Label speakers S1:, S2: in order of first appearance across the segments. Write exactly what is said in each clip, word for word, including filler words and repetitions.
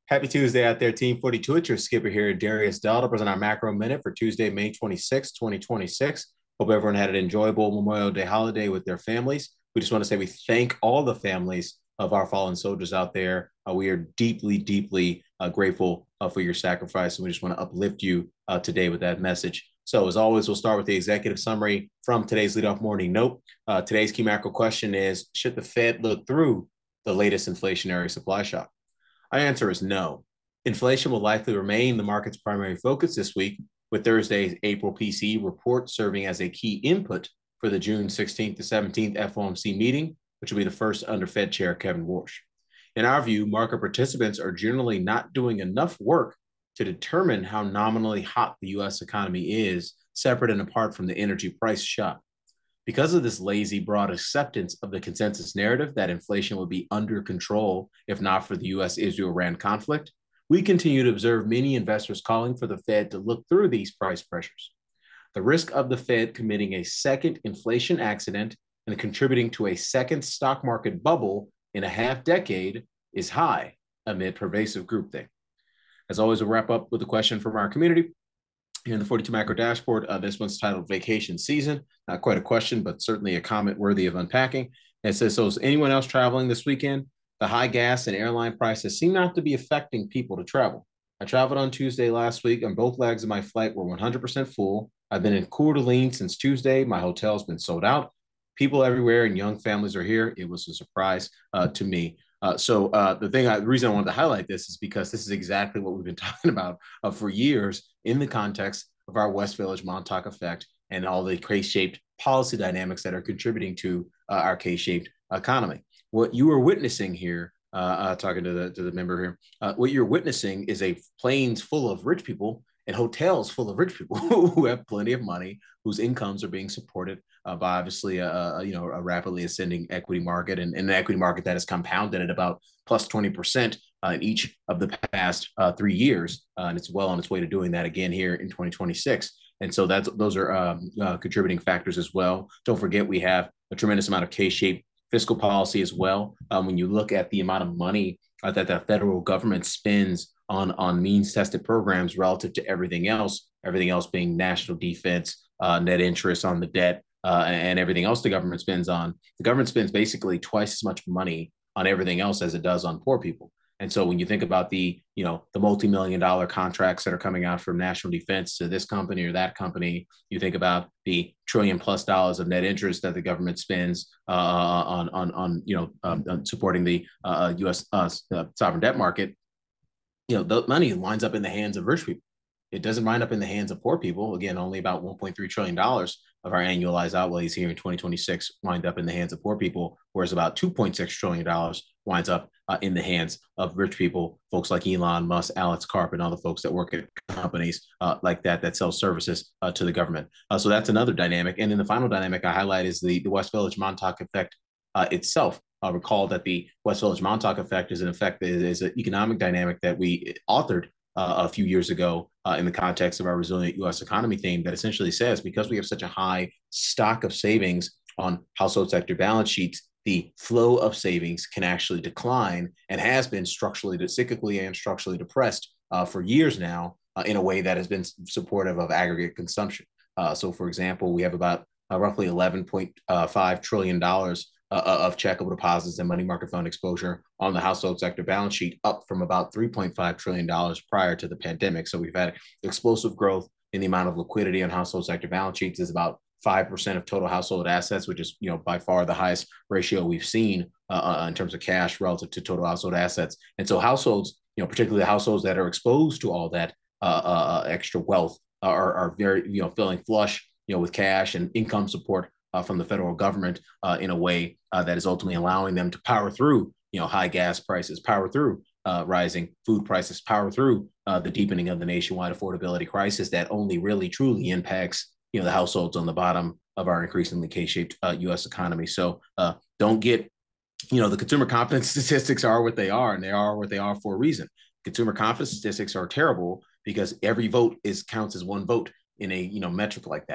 S1: Happy Tuesday out there, Team forty-two. It's your skipper here, Darius Dahl, to present our macro minute for Tuesday, May twenty-sixth, twenty twenty-six. Hope everyone had an enjoyable Memorial Day holiday with their families. We just want to say we thank all the families of our fallen soldiers out there. Uh, we are deeply, deeply uh, grateful uh, for your sacrifice, and we just want to uplift you uh, today with that message. So, as always, we'll start with the executive summary from today's leadoff morning note. Uh, today's key macro question is, should the Fed look through the latest inflationary supply shock? Our answer is no. Inflation will likely remain the market's primary focus this week, with Thursday's April P C E report serving as a key input for the June sixteenth to seventeenth F O M C meeting, which will be the first under Fed Chair Kevin Warsh. In our view, market participants are generally not doing enough work to determine how nominally hot the U S economy is, separate and apart from the energy price shock. Because of this lazy, broad acceptance of the consensus narrative that inflation will be under control if not for the U S Israel-Iran conflict, we continue to observe many investors calling for the Fed to look through these price pressures. The risk of the Fed committing a second inflation accident and contributing to a second stock market bubble in a half decade is high amid pervasive groupthink. As always, we'll wrap up with a question from our community. Here in the forty-two Macro Dashboard, uh, this one's titled Vacation Season. Not quite a question, but certainly a comment worthy of unpacking. And it says, so is anyone else traveling this weekend? The high gas and airline prices seem not to be affecting people to travel. I traveled on Tuesday last week, and both legs of my flight were one hundred percent full. I've been in Coeur d'Alene since Tuesday. My hotel's been sold out. People everywhere and young families are here. It was a surprise uh, to me. Uh, so uh, the thing, I, the reason I wanted to highlight this is because this is exactly what we've been talking about uh, for years in the context of our West Village Montauk effect and all the K-shaped policy dynamics that are contributing to uh, our K-shaped economy. What you are witnessing here, uh, uh, talking to the to the member here, uh, what you're witnessing is a planes full of rich people and hotels full of rich people who have plenty of money, whose incomes are being supported uh, by obviously a, a you know a rapidly ascending equity market, and, and an equity market that has compounded at about plus twenty percent uh, in each of the past uh, three years, uh, and it's well on its way to doing that again here in twenty twenty-six. And so that's those are um, uh, contributing factors as well. Don't forget we have a tremendous amount of K-shaped fiscal policy as well. Um, when you look at the amount of money uh, that the federal government spends on, on means tested programs relative to everything else, everything else being national defense, uh, net interest on the debt, uh, and everything else the government spends on, the government spends basically twice as much money on everything else as it does on poor people. And so when you think about the, you know, the multi-million dollar contracts that are coming out from national defense to this company or that company, you think about the trillion plus dollars of net interest that the government spends uh, on, on, on, you know, um, on supporting the uh, U S uh, sovereign debt market. You know, the money winds up in the hands of rich people. It doesn't wind up in the hands of poor people. Again, only about one point three trillion dollars of our annualized outlays here in twenty twenty-six wind up in the hands of poor people, whereas about two point six trillion dollars winds up uh, in the hands of rich people, folks like Elon Musk, Alex Karp, and other folks that work at companies uh, like that that sell services uh, to the government. Uh, so that's another dynamic. And then the final dynamic I highlight is the, the West Village Montauk effect uh, itself. Uh, recall that the West Village Montauk effect is an effect that is an economic dynamic that we authored uh, a few years ago uh, in the context of our resilient U S economy theme that essentially says because we have such a high stock of savings on household sector balance sheets, the flow of savings can actually decline and has been structurally, cyclically and structurally depressed uh, for years now uh, in a way that has been supportive of aggregate consumption. Uh, so, for example, we have about uh, roughly eleven point five trillion dollars uh, of checkable deposits and money market fund exposure on the household sector balance sheet, up from about three point five trillion dollars prior to the pandemic. So we've had explosive growth in the amount of liquidity on household sector balance sheets. Is about five percent of total household assets, which is, you know, by far the highest ratio we've seen uh, in terms of cash relative to total household assets. And so households, you know, particularly households that are exposed to all that uh, uh, extra wealth are, are very, you know, feeling flush, you know, with cash and income support uh, from the federal government uh, in a way uh, that is ultimately allowing them to power through, you know, high gas prices, power through uh, rising food prices, power through uh, the deepening of the nationwide affordability crisis that only really truly impacts, you know, the households on the bottom of our increasingly K-shaped uh, U S economy. So uh, don't get, you know, the consumer confidence statistics are what they are, and they are what they are for a reason. Consumer confidence statistics are terrible because every vote is counts as one vote in a, you know, metric like that.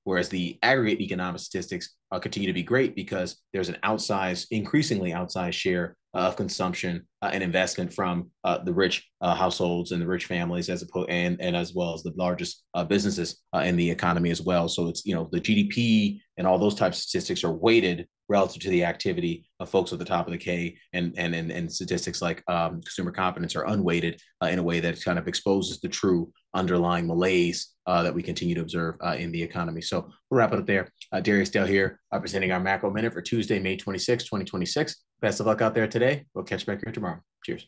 S1: whereas the aggregate economic statistics uh, continue to be great because there's an outsized, increasingly outsized share uh, of consumption uh, and investment from uh, the rich uh, households and the rich families, as opposed and and as well as the largest uh, businesses uh, in the economy as well. So it's, you know, the G D P and all those types of statistics are weighted relative to the activity of folks at the top of the K, and and and, and statistics like um, consumer confidence are unweighted uh, in a way that kind of exposes the true underlying malaise uh, that we continue to observe uh, in the economy. So we'll wrap it up there. Uh, Darius Dale here, uh, presenting our Macro Minute for Tuesday, May twenty-sixth, twenty twenty-six. Best of luck out there today. We'll catch you back here tomorrow. Cheers.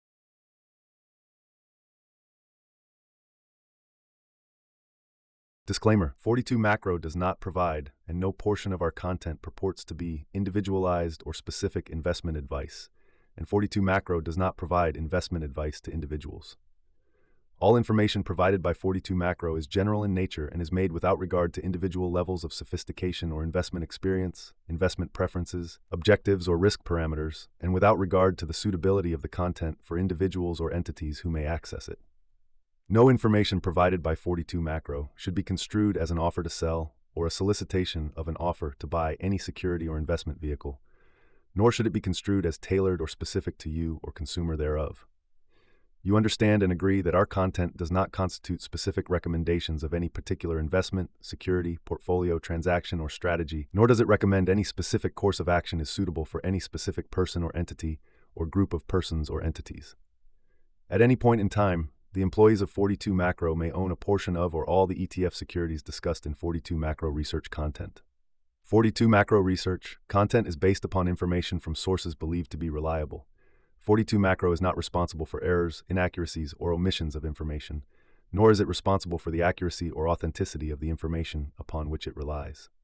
S2: Disclaimer: forty-two Macro does not provide, and no portion of our content purports to be, individualized or specific investment advice, and forty-two Macro does not provide investment advice to individuals. All information provided by forty-two Macro is general in nature and is made without regard to individual levels of sophistication or investment experience, investment preferences, objectives, or risk parameters, and without regard to the suitability of the content for individuals or entities who may access it. No information provided by forty-two Macro should be construed as an offer to sell or a solicitation of an offer to buy any security or investment vehicle, nor should it be construed as tailored or specific to you or consumer thereof. You understand and agree that our content does not constitute specific recommendations of any particular investment, security, portfolio, transaction, or strategy, nor does it recommend any specific course of action is suitable for any specific person or entity or group of persons or entities. At any point in time, the employees of forty-two Macro may own a portion of or all the E T F securities discussed in forty-two Macro research content. forty-two Macro research content is based upon information from sources believed to be reliable. forty-two Macro is not responsible for errors, inaccuracies, or omissions of information, nor is it responsible for the accuracy or authenticity of the information upon which it relies.